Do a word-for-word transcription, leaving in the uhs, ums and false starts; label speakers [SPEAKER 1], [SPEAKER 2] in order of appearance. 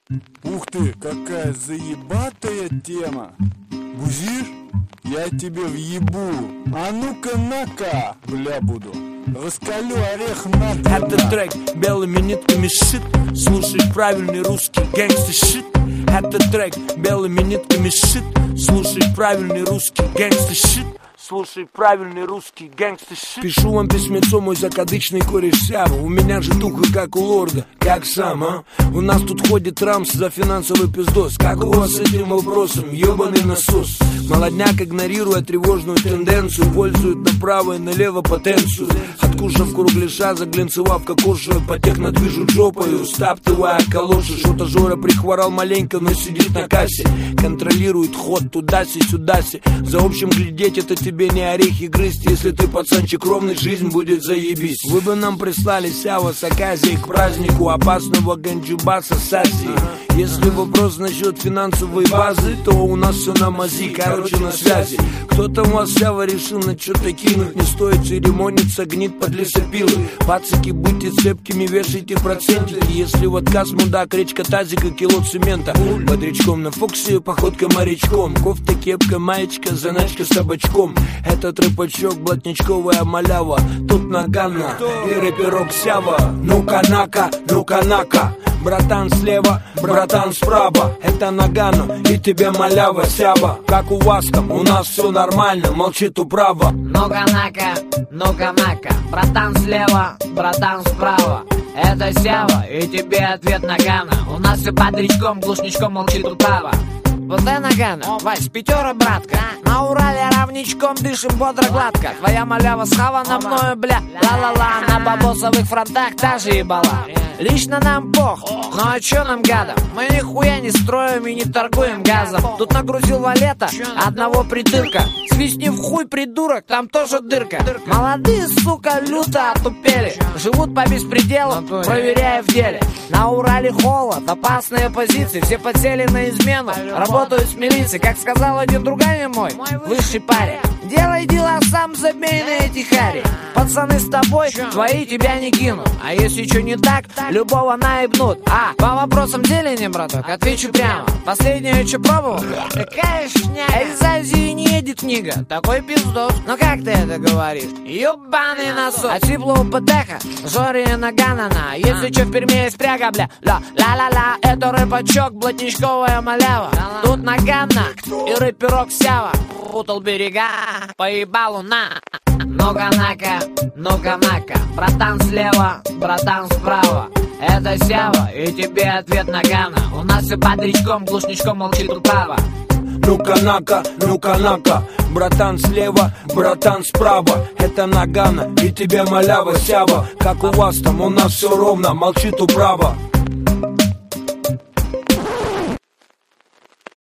[SPEAKER 1] Ух ты, какая заебатая тема. Бузишь? Я тебе въебу. А ну-ка на-ка, бля буду. Раскалю орех на.
[SPEAKER 2] Это трек белыми нитками шит. Слушай правильный русский гэнгстер шит. Это трек белыми нитками шит. Слушай правильный русский гэнгстер шит. Слушай правильный русский гэнгстер шит. Пишу вам письмецо, мой закадычный кореш Сява. У меня же туха, как у лорда. Как сам, а? У нас тут ходит Рамс за финансовый пиздос. Как у вас с этим вопросом? Ёбаный насос. Молодняк, игнорируя тревожную тенденцию, пользует направо и налево потенцию. Откушав кругляша, заглянцевав кокошу, по технодвижу жопою, стаптывая калоши. Что-то Жора прихворал маленько, но сидит на кассе. Контролирует ход туда-си-сюда-си. За общим глядеть это тебе не орехи грызть. Если ты пацанчик ровный, жизнь будет заебись. Вы бы нам прислали Сява с оказией к празднику опасного ганджубаса с Азии. Если вопрос насчет финансовой базы, то у нас все на мази, короче на связи. Кто-то у вас Сява решил на что-то кинуть. Не стоит церемониться, гнит под лесопилы. Пацики, будьте цепкими, вешайте процентики. Если в отказ мудак, речка тазика, кило цемента. Бодрячком на Фоксе, походка морячком. Кофта, кепка, маечка, заначка с табачком. Этот рэпачок, блатничковая малява. Тут Нагана и рэперок Сява. Ну-ка нака, ну-ка нака. Братан слева, братан справа. Это Нагано и тебе малява Сява. Как у вас там, у нас все нормально, молчит управа.
[SPEAKER 3] Ну-ка нака, ну-ка нака. Братан слева, братан справа. Это Сява и тебе ответ Нагано. У нас все бодрячком, глушничком молчит управа. Вот это Нагано, Вась, пятера, братка. На Урале равничком дышим бодро гладко. Твоя малява схавана мною, бля, ла-ла-ла. На бабосовых фронтах та же ебала. Лично нам пох, ну а чё нам гадом? Мы нихуя не строим и не торгуем газом. Тут нагрузил валета, одного придырка. Свистни в хуй, придурок, там тоже дырка. Молодые, сука, люто отупели. Живут по беспределу, проверяя в деле. На Урале холод, опасные позиции. Все подсели на измену, работают с милицией. Как сказал один другами мой, высший парень: делай дела сам, забей на эти хари. Пацаны с тобой, твои тебя не кинут. А если что не так, любого наебнут. А, по вопросам зелени, браток, отвечу прямо. Последнее, что пробовал? Какая шняга. Из Азии не едет книга, такой пиздос. Но как ты это говоришь? Ёбаный насос. А тепло у ПТХ, Жори и Наганана. Если что в Перми есть пряга, бля, ла-ла-ла-ла. Это рэпачок, блатничковая малява. Тут Нагана и рэперок Сява. Путал берега, поебалу на. Ну-ка нака, ну-ка нака. Братан слева, братан справа. Это Сява и тебе ответ Нагано. У нас все бодрячком, глушничком молчит управа.
[SPEAKER 2] Ну-ка нака, ну-ка нака. Братан слева, братан справа. Это Нагано и тебе малява Сява. Как у вас там, у нас все ровно, молчит управа.